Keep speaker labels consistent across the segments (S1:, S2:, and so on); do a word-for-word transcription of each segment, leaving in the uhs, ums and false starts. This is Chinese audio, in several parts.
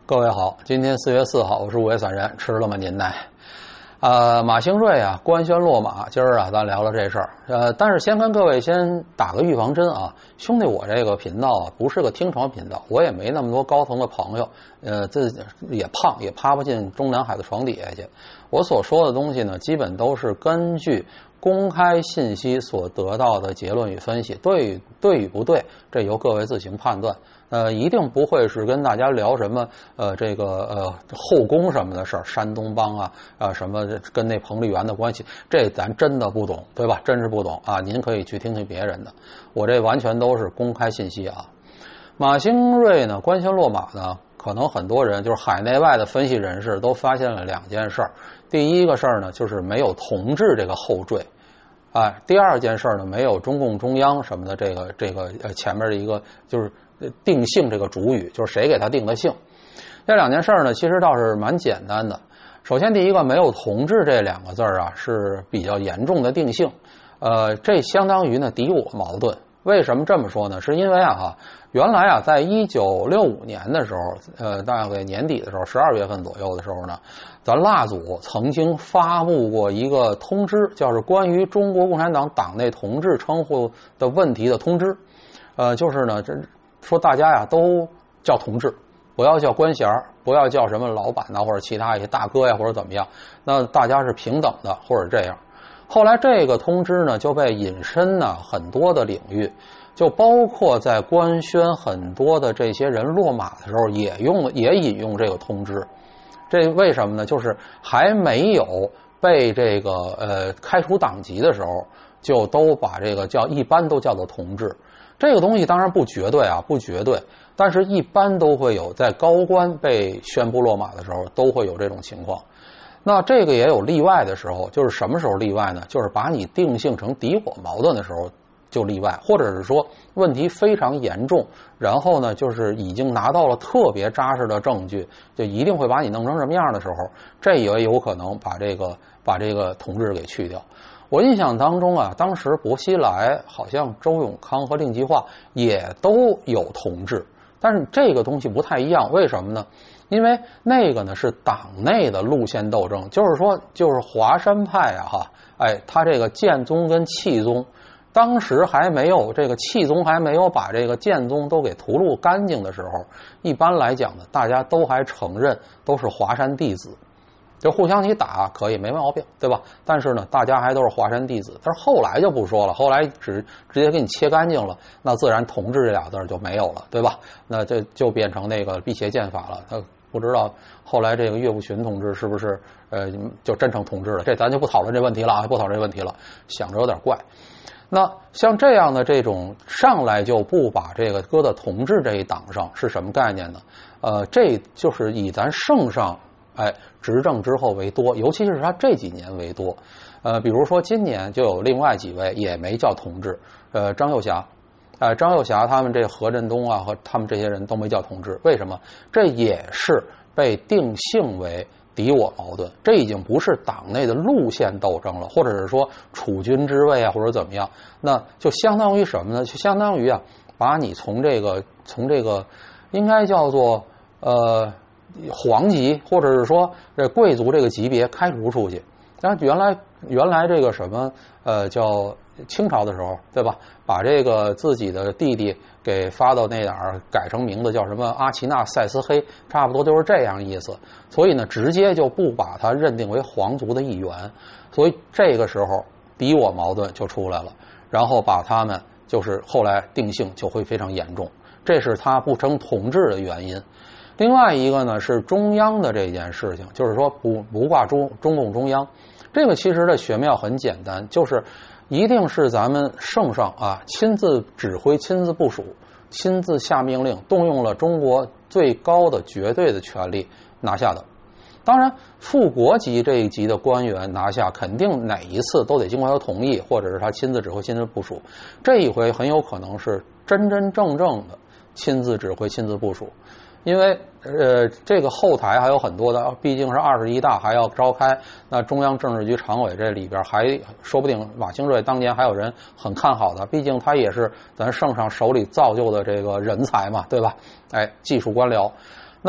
S1: 各位好，今天四月四号，我是五月散人，吃了吗您呢？呃，马兴瑞啊，官宣落马，今儿啊，咱聊聊这事儿。呃，但是先跟各位先打个预防针啊，兄弟，我这个频道啊，不是个听床频道，我也没那么多高层的朋友，呃，这也胖，也趴不进中南海的床底下去。我所说的东西呢，基本都是根据公开信息所得到的结论与分析，对与对与不对，这由各位自行判断。呃，一定不会是跟大家聊什么呃这个呃后宫什么的事儿，山东帮啊啊什么跟那彭丽媛的关系，这咱真的不懂，对吧？真是不懂啊！您可以去听听别人的，我这完全都是公开信息啊。马兴瑞呢，官宣落马呢，可能很多人就是海内外的分析人士都发现了两件事儿。第一个事儿呢，就是没有同治这个后缀。啊，第二件事呢，没有中共中央什么的这个这个呃前面的一个就是定性这个主语，就是谁给他定的性。这两件事呢，其实倒是蛮简单的。首先，第一个没有同治这两个字啊，是比较严重的定性。呃，这相当于呢敌我矛盾。为什么这么说呢？是因为啊哈，原来啊，在一九六五年的时候，呃，大概年底的时候，十二月份左右的时候呢，咱蜡祖曾经发布过一个通知，叫是关于中国共产党党内同志称呼的问题的通知。呃，就是呢，这说大家呀都叫同志，不要叫官衔，不要叫什么老板呐，或者其他一些大哥呀，或者怎么样，那大家是平等的，或者这样。后来这个通知呢就被引申呢很多的领域，就包括在官宣很多的这些人落马的时候也用也引用这个通知。这为什么呢？就是还没有被这个呃开除党籍的时候，就都把这个叫一般都叫做同志。这个东西当然不绝对啊，不绝对，但是一般都会有在高官被宣布落马的时候都会有这种情况。那这个也有例外的时候，就是什么时候例外呢？就是把你定性成敌我矛盾的时候就例外，或者是说问题非常严重，然后呢就是已经拿到了特别扎实的证据，就一定会把你弄成什么样的时候，这也有可能把这个把这个同志给去掉。我印象当中啊，当时薄熙来好像周永康和令计划也都有同志，但是这个东西不太一样，为什么呢？因为那个呢是党内的路线斗争，就是说就是华山派啊哈，哎，他这个建宗跟契宗，当时还没有这个契宗还没有把这个建宗都给屠戮干净的时候，一般来讲呢，大家都还承认都是华山弟子，就互相你打可以没毛病，对吧？但是呢，大家还都是华山弟子。但是后来就不说了，后来只直接给你切干净了，那自然同志这俩字就没有了，对吧？那这就变成那个辟邪剑法了。他不知道后来这个岳不群同志是不是呃就真成同志了？这咱就不讨论这问题了啊，不讨论这问题了，想着有点怪。那像这样的这种上来就不把这个搁到同志这一档上是什么概念呢？呃，这就是以咱圣上哎执政之后为多，尤其是他这几年为多。呃，比如说今年就有另外几位也没叫同志，呃，张幼霞。呃，张幼霞他们这何振东啊和他们这些人都没叫同志，为什么？这也是被定性为敌我矛盾，这已经不是党内的路线斗争了，或者是说储君之位啊，或者怎么样，那就相当于什么呢？就相当于啊，把你从这个从这个应该叫做呃皇级或者是说这贵族这个级别开除出去。但是原来原来这个什么呃叫清朝的时候，对吧？把这个自己的弟弟给发到那哪儿，改成名字叫什么阿奇纳塞斯黑，差不多就是这样意思。所以呢，直接就不把他认定为皇族的一员。所以这个时候敌我矛盾就出来了，然后把他们就是后来定性就会非常严重，这是他不称同志的原因。另外一个呢是中央的这件事情，就是说不不挂中中共中央。这个其实的玄妙很简单，就是一定是咱们圣上啊亲自指挥、亲自部署、亲自下命令，动用了中国最高的绝对的权力拿下的。当然，副国级这一级的官员拿下，肯定哪一次都得经过他同意，或者是他亲自指挥、亲自部署。这一回很有可能是真真正正的亲自指挥、亲自部署。因为呃，这个后台还有很多的，毕竟是二十一大还要召开，那中央政治局常委这里边还说不定马兴瑞当年还有人很看好的，毕竟他也是咱圣上手里造就的这个人才嘛，对吧？哎，技术官僚。那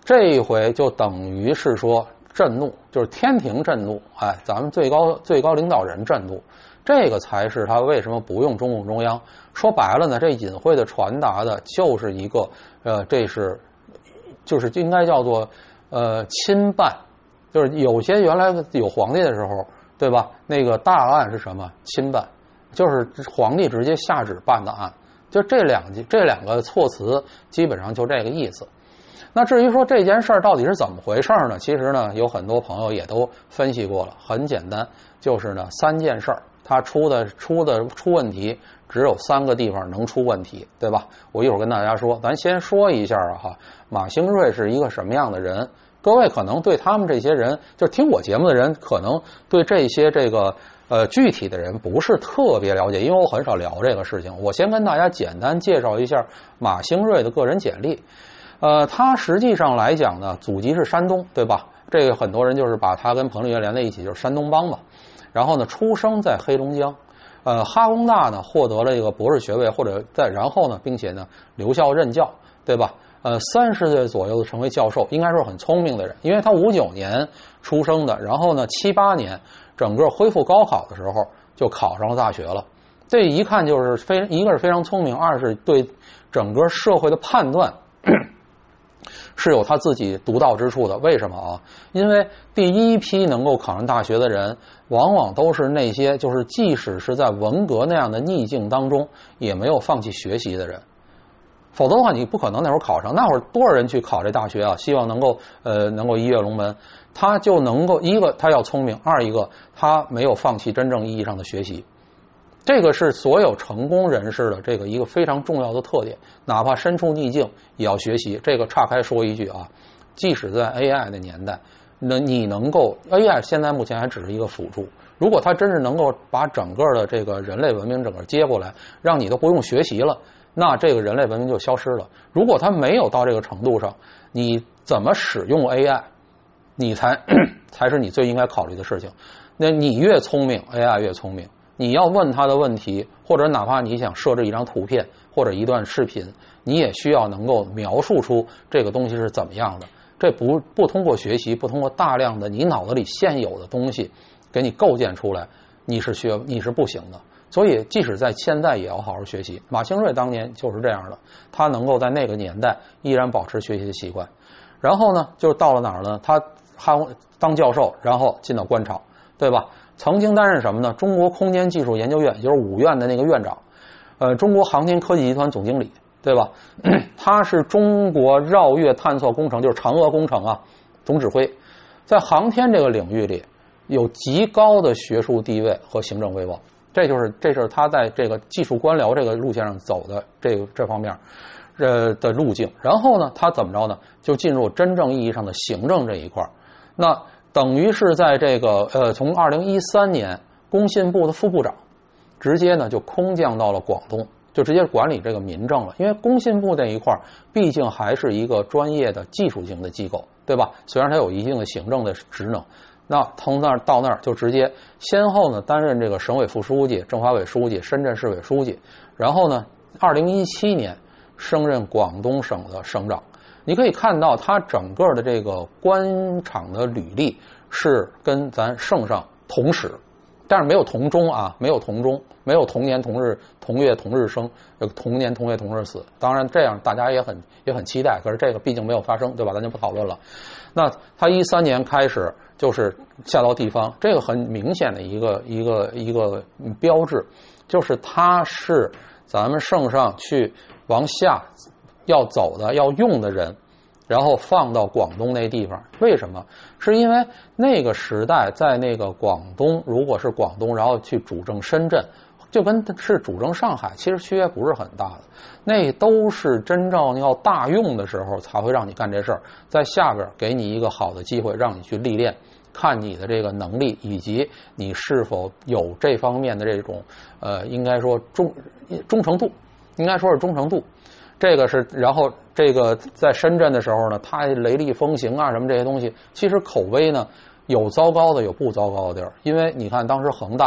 S1: 这一回就等于是说震怒，就是天庭震怒，哎，咱们最高最高领导人震怒，这个才是他为什么不用中共中央。说白了呢，这隐晦的传达的就是一个呃，这是就是应该叫做呃亲办，就是有些原来有皇帝的时候，对吧？那个大案是什么？亲办，就是皇帝直接下旨办的案，就这两这两个措辞基本上就这个意思。那至于说这件事儿到底是怎么回事呢？其实呢，有很多朋友也都分析过了，很简单，就是呢三件事儿，它出的出的出问题只有三个地方能出问题，对吧？我一会儿跟大家说，咱先说一下啊哈，马兴瑞是一个什么样的人？各位可能对他们这些人，就听我节目的人，可能对这些这个呃具体的人不是特别了解，因为我很少聊这个事情。我先跟大家简单介绍一下马兴瑞的个人简历。呃，他实际上来讲呢，祖籍是山东，对吧？这个很多人就是把他跟彭丽媛连在一起，就是山东帮嘛。然后呢，出生在黑龙江，呃，哈工大呢获得了一个博士学位，或者在然后呢，并且呢留校任教，对吧？呃，三十岁左右的成为教授，应该说很聪明的人，因为他五九年出生的，然后呢七八年整个恢复高考的时候就考上了大学了。这一看就是非一个是非常聪明，二是对整个社会的判断是有他自己独到之处的。为什么啊？因为第一批能够考上大学的人，往往都是那些就是即使是在文革那样的逆境当中，也没有放弃学习的人。否则的话，你不可能那会儿考上。那会儿多少人去考这大学啊？希望能够呃能够一跃龙门。他就能够一个他要聪明，二一个他没有放弃真正意义上的学习。这个是所有成功人士的这个一个非常重要的特点，哪怕身处逆境也要学习。这个岔开说一句啊，即使在 A I 的年代，那你能够 A I 现在目前还只是一个辅助，如果它真是能够把整个的这个人类文明整个接过来，让你都不用学习了，那这个人类文明就消失了。如果它没有到这个程度上，你怎么使用 A I， 你才才是你最应该考虑的事情。那你越聪明 ，A I 越聪明。你要问他的问题，或者哪怕你想设置一张图片或者一段视频，你也需要能够描述出这个东西是怎么样的。这不不通过学习，不通过大量的你脑子里现有的东西给你构建出来，你是学你是不行的。所以即使在现在也要好好学习。马兴瑞当年就是这样的，他能够在那个年代依然保持学习的习惯。然后呢，就到了哪儿呢？他他当教授，然后进到官场，对吧？曾经担任什么呢？中国空间技术研究院，也就是五院的那个院长，呃，中国航天科技集团总经理，对吧？他是中国绕月探测工程，就是嫦娥工程啊，总指挥，在航天这个领域里有极高的学术地位和行政威望。这就是这是他在这个技术官僚这个路线上走的这个这方面呃的路径。然后呢，他怎么着呢？就进入真正意义上的行政这一块。那等于是在这个呃，从二零一三年工信部的副部长，直接呢就空降到了广东，就直接管理这个民政了。因为工信部这一块毕竟还是一个专业的技术型的机构，对吧？虽然它有一定的行政的职能，那从那儿到那儿就直接先后呢担任这个省委副书记、政法委书记、深圳市委书记，然后呢，二零一七年升任广东省的省长。你可以看到他整个的这个官场的履历是跟咱圣上同时，但是没有同中啊，没有同中，没有同年同日同月同日生，同年同月同日死。当然这样大家也很也很期待，可是这个毕竟没有发生，对吧？咱就不讨论了。那他一三年开始就是下到地方，这个很明显的一个一个一个标志，就是他是咱们圣上去往下要走的要用的人，然后放到广东那地方。为什么？是因为那个时代在那个广东，如果是广东然后去主政深圳，就跟是主政上海其实区别不是很大的。那都是真正要大用的时候才会让你干这事儿，在下边给你一个好的机会让你去历练，看你的这个能力以及你是否有这方面的这种呃应该说忠忠诚度，应该说是忠诚度。这个是，然后这个在深圳的时候呢，他雷厉风行啊，什么这些东西，其实口碑呢有糟糕的，有不糟糕的地儿。因为你看当时恒大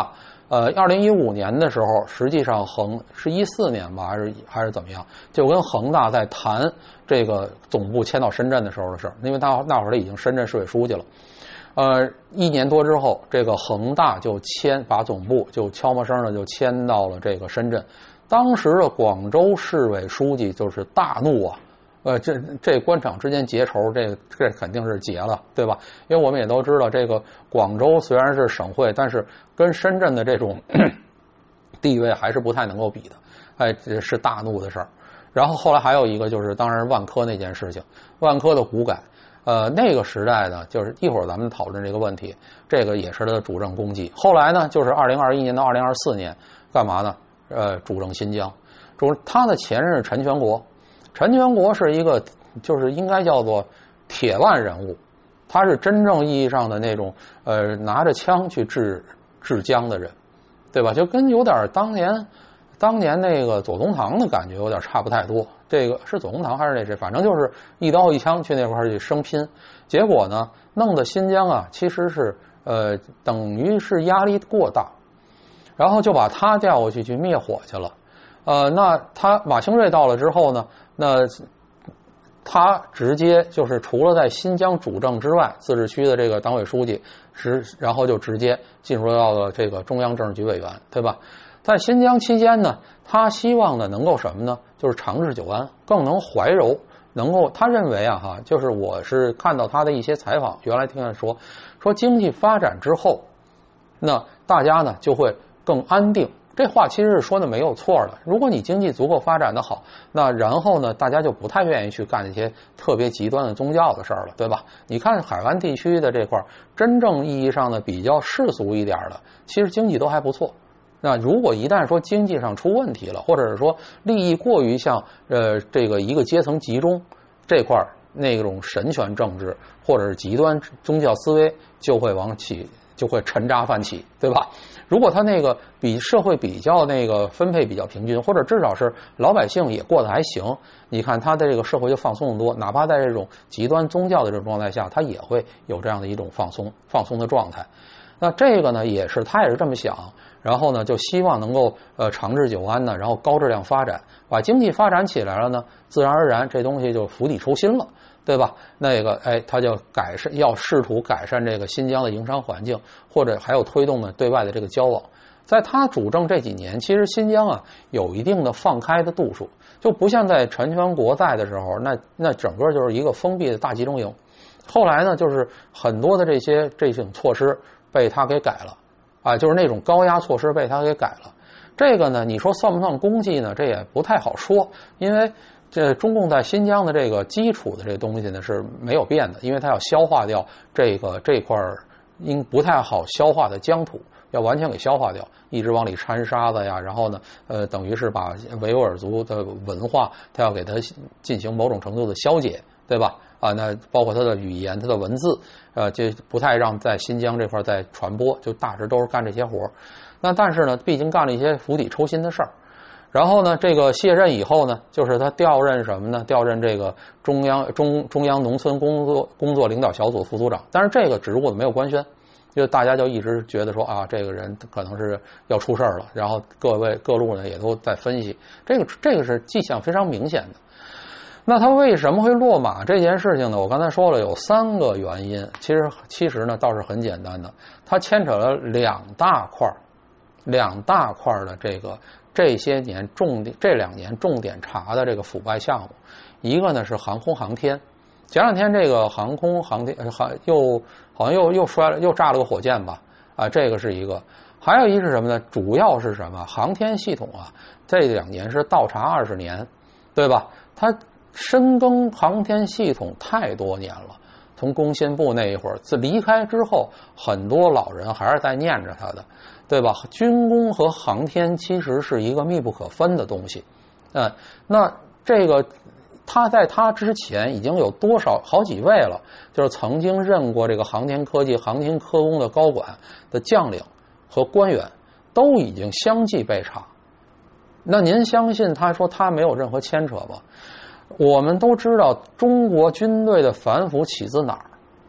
S1: 呃，二零一五年的时候，实际上恒是一四年吧，还是还是怎么样，就跟恒大在谈这个总部迁到深圳的时候的事儿，因为他那会儿他已经深圳市委书记了。呃，一年多之后，这个恒大就迁把总部就悄没声的就迁到了这个深圳。当时的广州市委书记就是大怒啊，呃，这这官场之间结仇，这这肯定是结了，对吧？因为我们也都知道，这个广州虽然是省会，但是跟深圳的这种地位还是不太能够比的，哎，这是大怒的事儿。然后后来还有一个就是，当然万科那件事情，万科的股改。呃，那个时代呢，就是一会儿咱们讨论这个问题，这个也是他的主政功绩。后来呢，就是二零二一年到二零二四年，干嘛呢？呃，主政新疆，主他的前任是陈全国，陈全国是一个就是应该叫做铁腕人物，他是真正意义上的那种呃拿着枪去治治疆的人，对吧？就跟有点当年当年那个左宗棠的感觉有点差不太多。这个是左宗棠还是那谁？反正就是一刀一枪去那块儿去生拼，结果呢，弄得新疆啊，其实是呃等于是压力过大，然后就把他调过去去灭火去了。呃，那他马兴瑞到了之后呢，那他直接就是除了在新疆主政之外，自治区的这个党委书记是，然后就直接进入到了这个中央政治局委员，对吧？在新疆期间呢，他希望呢能够什么呢？就是长治久安，更能怀柔，能够他认为啊哈，就是我是看到他的一些采访，原来听他说，说经济发展之后，那大家呢就会更安定。这话其实是说的没有错的。如果你经济足够发展的好，那然后呢，大家就不太愿意去干那些特别极端的宗教的事儿了，对吧？你看海湾地区的这块，真正意义上的比较世俗一点的，其实经济都还不错。那如果一旦说经济上出问题了，或者是说利益过于向呃这个一个阶层集中这块，那种神权政治或者是极端宗教思维就会往起就会沉渣泛起，对吧？如果他那个比社会比较那个分配比较平均，或者至少是老百姓也过得还行，你看他的这个社会就放松得多，哪怕在这种极端宗教的这种状态下，他也会有这样的一种放松放松的状态。那这个呢，也是他也是这么想，然后呢，就希望能够呃长治久安呢，然后高质量发展，把经济发展起来了呢，自然而然这东西就釜底抽薪了，对吧？那个哎，他就改善，要试图改善这个新疆的营商环境，或者还有推动呢对外的这个交往。在他主政这几年，其实新疆啊有一定的放开的度数，就不像在陈全国在的时候，那那整个就是一个封闭的大集中营。后来呢，就是很多的这些这种措施被他给改了，啊，就是那种高压措施被他给改了。这个呢，你说算不算功绩呢？这也不太好说，因为这中共在新疆的这个基础的这东西呢是没有变的，因为它要消化掉这个这块应不太好消化的疆土，要完全给消化掉，一直往里掺沙子呀，然后呢，呃，等于是把维吾尔族的文化，它要给它进行某种程度的消解，对吧？啊，那包括它的语言、它的文字，呃，就不太让在新疆这块再传播，就大致都是干这些活。那但是呢，毕竟干了一些釜底抽薪的事儿。然后呢，这个卸任以后呢，就是他调任什么呢？调任这个中央中中央农村工作工作领导小组副组长。但是这个职务呢没有官宣，就大家就一直觉得说啊，这个人可能是要出事儿了。然后各位各路呢也都在分析，这个这个是迹象非常明显的。那他为什么会落马这件事情呢？我刚才说了有三个原因，其实其实呢倒是很简单的，它牵扯了两大块两大块的这个这些年重点这两年重点查的这个腐败项目。一个呢是航空航天，前两天这个航空航天航又好像又又摔了又炸了个火箭吧，啊，这个是一个。还有一是什么呢？主要是什么？航天系统啊，这两年是倒查二十年，对吧？它深耕航天系统太多年了，从工信部那一会儿自离开之后，很多老人还是在念着他的，对吧？军工和航天其实是一个密不可分的东西。嗯，那这个他在他之前已经有多少好几位了，就是曾经任过这个航天科技、航天科工的高管的将领和官员，都已经相继被查。那您相信他说他没有任何牵扯吗？我们都知道中国军队的反腐起自哪儿？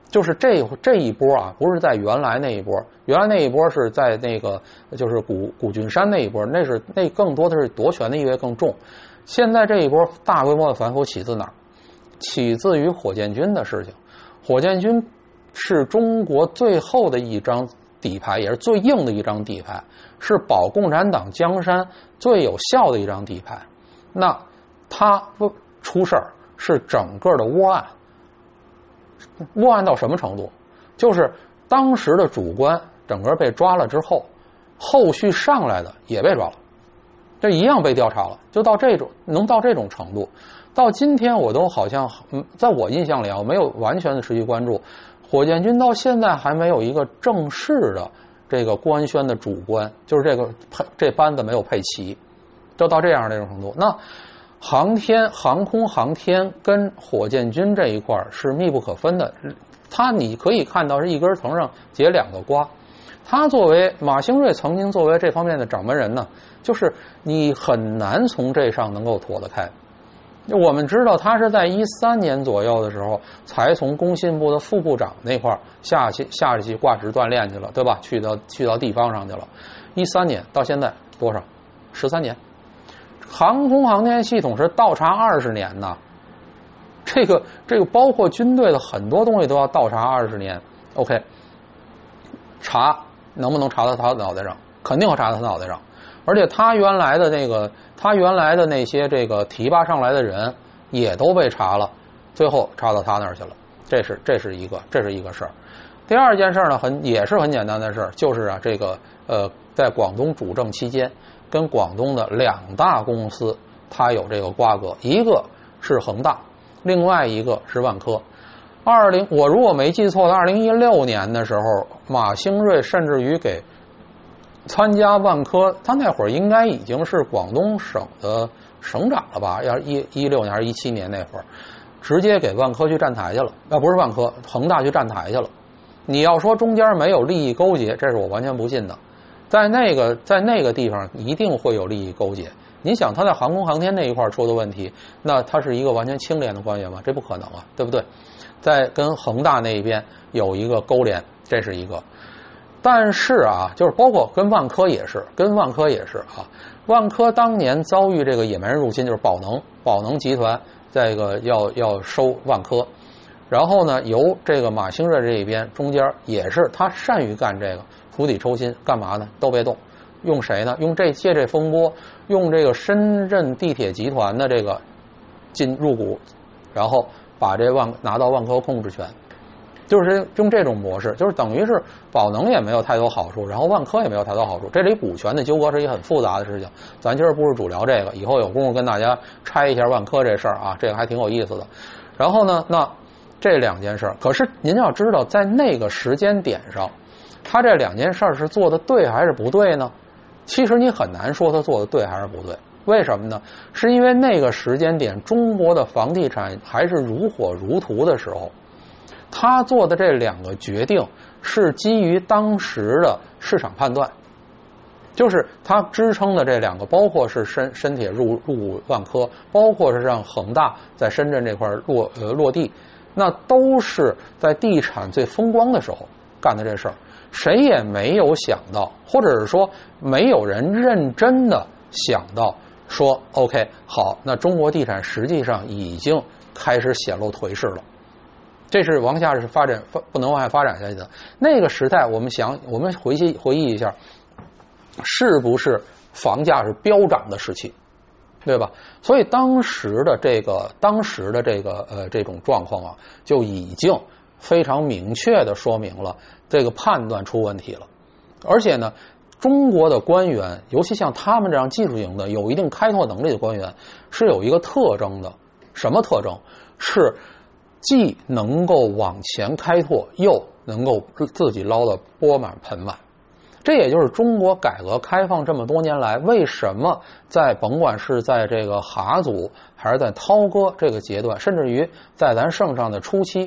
S1: 就是这这一波啊，不是在原来那一波，原来那一波是在那个就是古古郡山那一波，那是那更多的是夺权的意味更重。现在这一波大规模的反腐起自哪儿？起自于火箭军的事情。火箭军是中国最后的一张底牌，也是最硬的一张底牌，是保共产党江山最有效的一张底牌。那他出事儿是整个的窝案。窝案到什么程度？就是当时的主官整个被抓了之后，后续上来的也被抓了，这一样被调查了，就到这种能到这种程度。到今天我都好像，嗯，在我印象里啊，我没有完全的持续关注，火箭军到现在还没有一个正式的这个官宣的主官，就是这个这班子没有配齐，就到这样的这种程度。那航天、航空航天跟火箭军这一块是密不可分的，它你可以看到是一根藤上结两个瓜。他作为马兴瑞曾经作为这方面的掌门人呢，就是你很难从这上能够脱得开。我们知道他是在一三年左右的时候才从工信部的副部长那块下去下去挂职锻炼去了，对吧？去到去到地方上去了。一三年到现在多少？十三年。航空航天系统是倒查二十年呢，这个这个包括军队的很多东西都要倒查二十年。OK， 查能不能查到他脑袋上？肯定要查到他脑袋上。而且他原来的那个，他原来的那些这个提拔上来的人也都被查了，最后查到他那儿去了。这是这是一个这是一个事儿。第二件事呢，很也是很简单的事儿，就是啊，这个呃，在广东主政期间，跟广东的两大公司它有这个瓜葛，一个是恒大，另外一个是万科。二零我如果没记错的，二零一六年的时候，马兴瑞甚至于给参加万科，他那会儿应该已经是广东省的省长了吧？要一一六年还是一七年那会儿，直接给万科去站台去了。那、啊、不是万科，恒大去站台去了。你要说中间没有利益勾结，这是我完全不信的。在那个在那个地方一定会有利益勾结。你想他在航空航天那一块出的问题，那他是一个完全清廉的官员吗？这不可能啊，对不对？在跟恒大那一边有一个勾连，这是一个。但是啊，就是包括跟万科也是，跟万科也是啊。万科当年遭遇这个野蛮人入侵，就是宝能，宝能集团这个要要收万科，然后呢，由这个马兴瑞这一边中间也是他善于干这个釜底抽薪，干嘛呢？都别动，用谁呢？用这借这风波，用这个深圳地铁集团的这个进入股，然后把这万拿到万科控制权。就是用这种模式，就是等于是宝能也没有太多好处，然后万科也没有太多好处。这里股权的纠葛是一个很复杂的事情，咱今儿不是主聊这个，以后有功夫跟大家拆一下万科这事儿啊，这个还挺有意思的。然后呢，那这两件事，可是您要知道，在那个时间点上，他这两件事是做的对还是不对呢？其实你很难说他做的对还是不对。为什么呢？是因为那个时间点，中国的房地产还是如火如荼的时候。他做的这两个决定是基于当时的市场判断，就是他支撑的这两个，包括是深深铁入入万科，包括是让恒大在深圳这块落呃落地，那都是在地产最风光的时候干的这事儿。谁也没有想到，或者是说没有人认真的想到说 OK 好，那中国地产实际上已经开始显露颓势了。这是往下是发展，不能往下发展下去的。那个时代，我们想，我们回忆回忆一下，是不是房价是飙涨的时期，对吧？所以当时的这个，当时的这个呃这种状况啊，就已经非常明确的说明了这个判断出问题了。而且呢，中国的官员，尤其像他们这样技术型的、有一定开拓能力的官员，是有一个特征的。什么特征？是既能够往前开拓，又能够自己捞得钵满盆满。这也就是中国改革开放这么多年来，为什么在甭管是在这个哈族还是在涛哥这个阶段，甚至于在咱圣上的初期，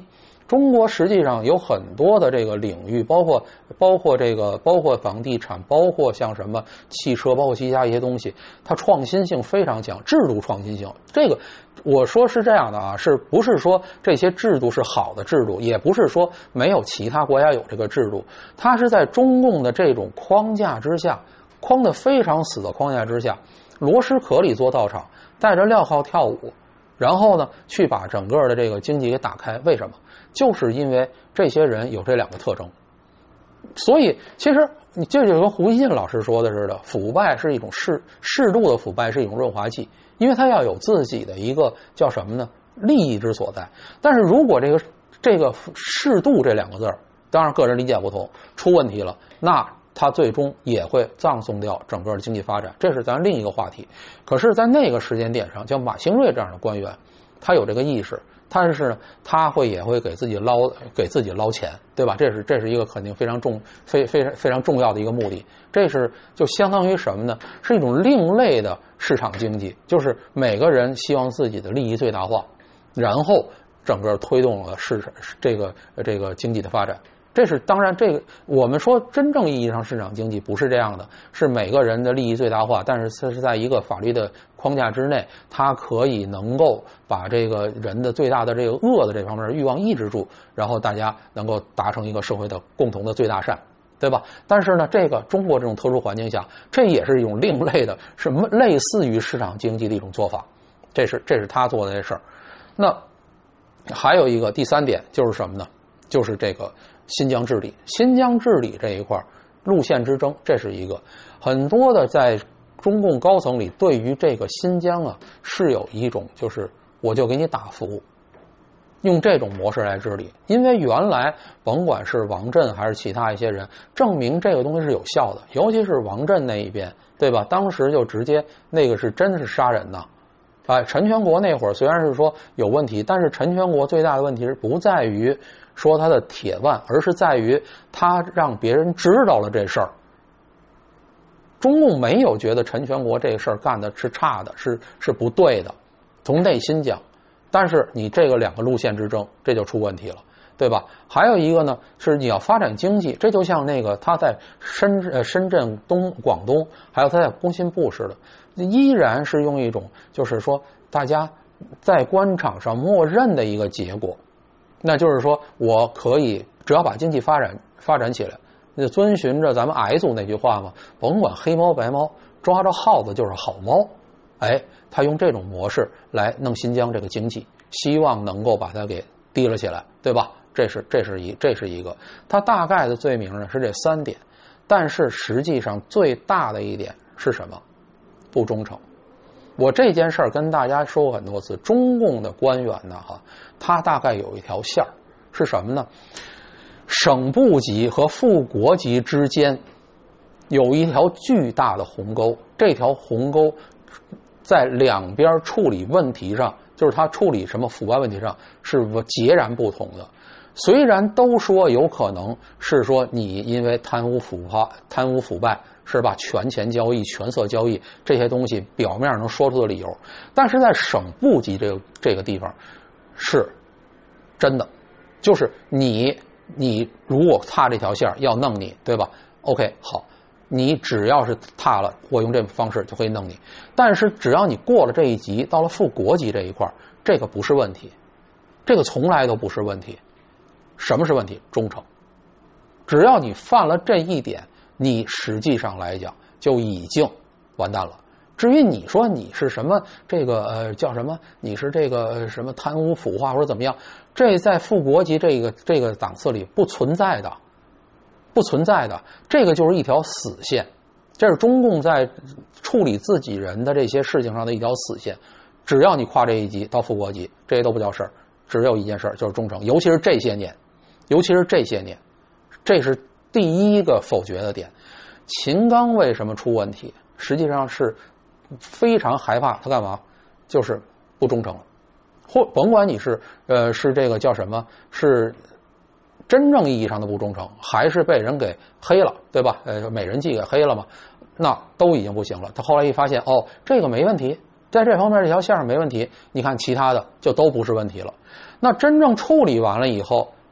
S1: 中国实际上有很多的这个领域，包括包括这个包括房地产，包括像什么汽车，包括其他一些东西，它创新性非常强，制度创新性。这个我说是这样的啊，是不是说这些制度是好的制度，也不是说没有其他国家有这个制度，它是在中共的这种框架之下，框得非常死的框架之下，螺蛳壳里做道场，带着镣铐跳舞，然后呢去把整个的这个经济给打开。为什么？就是因为这些人有这两个特征。所以其实你这就跟胡锡进老师说的似的，腐败是一种适适度的腐败是一种润滑剂，因为它要有自己的一个叫什么呢？利益之所在。但是如果这个这个适度这两个字儿，当然个人理解不同，出问题了，那它最终也会葬送掉整个的经济发展，这是咱另一个话题。可是在那个时间点上，像马兴瑞这样的官员，他有这个意识，但是呢，他会也会给自己捞给自己捞钱，对吧？这是这是一个肯定非常重非非常非常重要的一个目的。这是就相当于什么呢？是一种另类的市场经济，就是每个人希望自己的利益最大化，然后整个推动了市场这个这个经济的发展。这是当然，这个我们说真正意义上市场经济不是这样的，是每个人的利益最大化，但是它是在一个法律的框架之内，它可以能够把这个人的最大的这个恶的这方面的欲望抑制住，然后大家能够达成一个社会的共同的最大善，对吧？但是呢，这个中国这种特殊环境下，这也是一种另类的，是类似于市场经济的一种做法，这是这是他做的这事儿。那还有一个第三点就是什么呢？就是这个新疆治理，新疆治理这一块路线之争，这是一个很多的在中共高层里对于这个新疆啊是有一种就是我就给你打服，用这种模式来治理。因为原来甭管是王震还是其他一些人，证明这个东西是有效的，尤其是王震那一边，对吧？当时就直接那个是真是杀人呐。哎，陈全国那会儿虽然是说有问题，但是陈全国最大的问题是不在于说他的铁腕，而是在于他让别人知道了这事儿。中共没有觉得陈全国这个事儿干的是差的，是是不对的，从内心讲。但是你这个两个路线之争，这就出问题了，对吧？还有一个呢，是你要发展经济，这就像那个他在深呃深圳东广东，还有他在工信部似的，依然是用一种就是说大家在官场上默认的一个结果。那就是说我可以只要把经济发展发展起来，就遵循着咱们矮祖那句话嘛，甭管黑猫白猫，抓着耗子就是好猫。哎，他用这种模式来弄新疆这个经济，希望能够把它给提了起来，对吧？这是这是一这是一个，他大概的罪名呢是这三点，但是实际上最大的一点是什么？不忠诚。我这件事儿跟大家说过很多次，中共的官员呢，哈，他大概有一条线儿，是什么呢？省部级和副国级之间有一条巨大的鸿沟，这条鸿沟在两边处理问题上，就是他处理什么腐败问题上是截然不同的。虽然都说有可能是说你因为贪污腐化、贪污腐败是吧？权钱交易、权色交易这些东西表面能说出的理由，但是在省部级这个这个地方是真的，就是你你如果踏这条线要弄你，对吧 ？OK， 好，你只要是踏了，我用这种方式就可以弄你。但是只要你过了这一级，到了副国级这一块，这个不是问题，这个从来都不是问题。什么是问题？忠诚。只要你犯了这一点，你实际上来讲就已经完蛋了。至于你说你是什么这个呃叫什么，你是这个什么贪污腐化或者怎么样，这在副国级这个这个档次里不存在的，不存在的。这个就是一条死线，这是中共在处理自己人的这些事情上的一条死线。只要你跨这一级到副国级，这些都不叫事儿，只有一件事儿就是忠诚。尤其是这些年，尤其是这些年，这是第一个否决的点。秦刚为什么出问题？实际上是非常害怕他干嘛？就是不忠诚了，或甭管你是呃是这个叫什么，是真正意义上的不忠诚，还是被人给黑了，对吧？呃，美人计给黑了嘛，那都已经不行了。他后来一发现，哦，这个没问题，在这方面这条线上没问题，你看其他的就都不是问题了。那真正处理完了以后，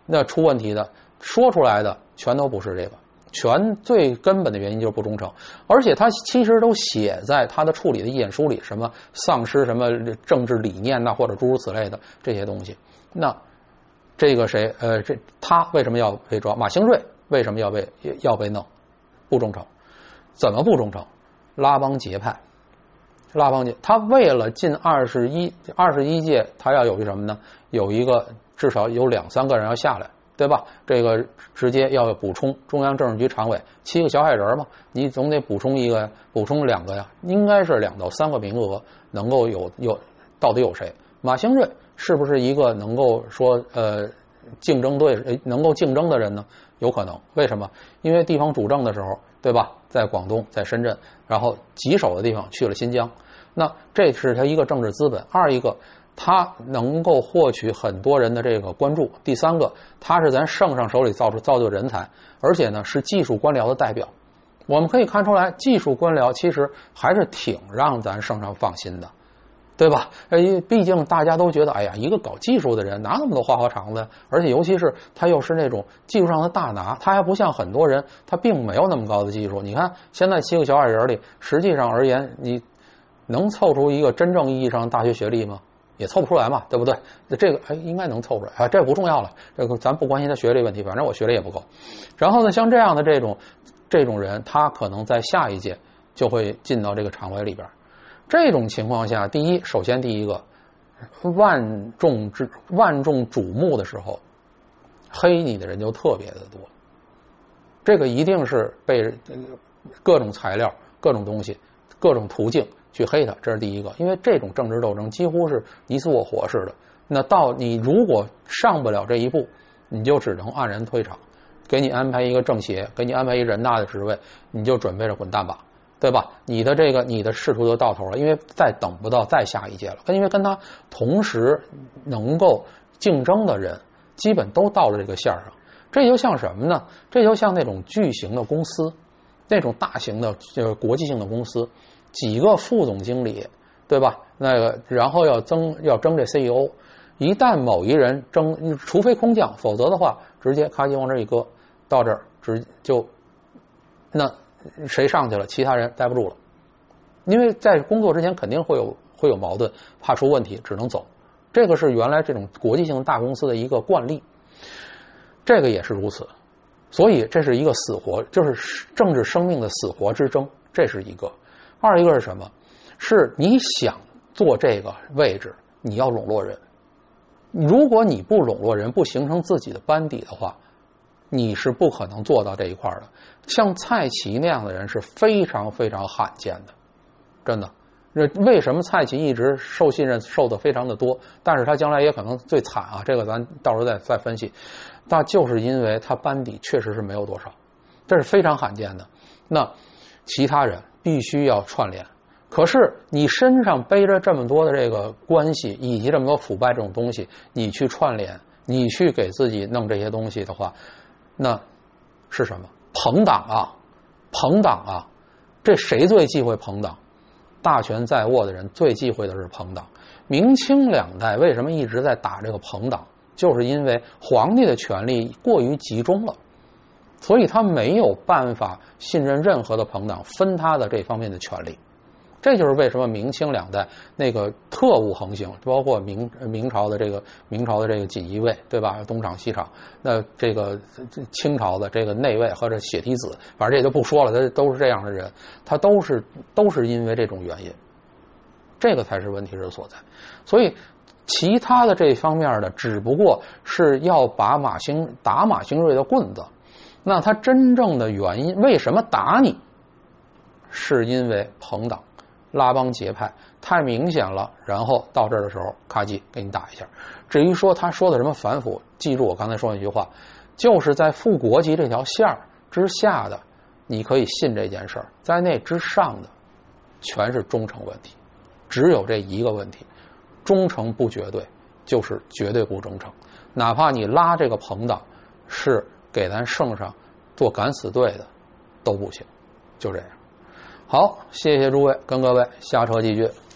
S1: 那出问题的说出来的全都不是这个，全最根本的原因就是不忠诚，而且他其实都写在他的处理的意见书里，什么丧失什么政治理念呐，或者诸如此类的这些东西。那这个谁呃，这他为什么要被抓？马兴瑞为什么要被要被弄？不忠诚，怎么不忠诚？拉帮结派，拉帮结，他为了进二十一二十一届，他要有一个什么呢？有一个至少有两三个人要下来，对吧？这个直接要补充中央政治局常委七个小矮人嘛，你总得补充一个，补充两个呀，应该是两到三个名额能够有有，到底有谁？马兴瑞是不是一个能够说呃竞争对能够竞争的人呢？有可能，为什么？因为地方主政的时候，对吧？在广东，在深圳，然后棘手的地方去了新疆，那这是他一个政治资本。二一个，他能够获取很多人的这个关注。第三个，他是咱圣上手里造出造就人才，而且呢是技术官僚的代表。我们可以看出来，技术官僚其实还是挺让咱圣上放心的。对吧？呃，毕竟大家都觉得，哎呀，一个搞技术的人哪那么多花花肠子？而且尤其是他又是那种技术上的大拿，他还不像很多人，他并没有那么高的技术。你看现在七个小矮人里，实际上而言，你能凑出一个真正意义上的大学学历吗？也凑不出来嘛，对不对？这个哎，应该能凑出来啊，这不重要了。这个咱不关心他学历问题，反正我学历也不够。然后呢，像这样的这种这种人，他可能在下一届就会进到这个常委里边。这种情况下，第一，首先第一个，万众之万众瞩目的时候，黑你的人就特别的多。这个一定是被各种材料、各种东西、各种途径去黑他，这是第一个。因为这种政治斗争几乎是你死我活似的。那到你如果上不了这一步，你就只能黯然退场，给你安排一个政协，给你安排一人大的职位，你就准备着滚蛋吧。对吧？你的这个你的仕途就到头了，因为再等不到再下一届了。因为跟他同时能够竞争的人，基本都到了这个线上。这就像什么呢？这就像那种巨型的公司，那种大型的呃国际性的公司，几个副总经理，对吧？那个然后要争要争这 C E O， 一旦某一人争，除非空降，否则的话，直接咔叽往这一搁，到这儿直就那。谁上去了，其他人待不住了，因为在工作之前肯定会有会有矛盾，怕出问题只能走。这个是原来这种国际性大公司的一个惯例，这个也是如此。所以这是一个死活，就是政治生命的死活之争，这是一个。二一个是什么？是你想做这个位置，你要笼络人。如果你不笼络人，不形成自己的班底的话，你是不可能做到这一块的。像蔡奇那样的人是非常非常罕见的，真的。为什么蔡奇一直受信任受的非常的多，但是他将来也可能最惨啊，这个咱到时候再再分析。那就是因为他班底确实是没有多少，这是非常罕见的。那其他人必须要串联，可是你身上背着这么多的这个关系以及这么多腐败这种东西，你去串联，你去给自己弄这些东西的话，那是什么？朋党啊，朋党啊，这谁最忌讳朋党？大权在握的人最忌讳的是朋党。明清两代为什么一直在打这个朋党？就是因为皇帝的权力过于集中了，所以他没有办法信任任何的朋党分他的这方面的权利。这就是为什么明清两代那个特务横行，包括明明朝的这个明朝的这个锦衣卫，对吧？东厂西厂，那这个清朝的这个内卫或者血梯子，反正这就不说了，他都是这样的人，他都是都是因为这种原因，这个才是问题之所在。所以其他的这方面的，只不过是要把马兴打马兴瑞的棍子。那他真正的原因，为什么打你？是因为朋党。拉帮结派太明显了，然后到这儿的时候咔叽给你打一下。至于说他说的什么反腐，记住我刚才说那句话，就是在副国级这条线之下的你可以信这件事儿，在那之上的全是忠诚问题，只有这一个问题，忠诚不绝对就是绝对不忠诚，哪怕你拉这个朋党是给咱圣上做敢死队的都不行，就这样。好，谢谢诸位，跟各位下车继续。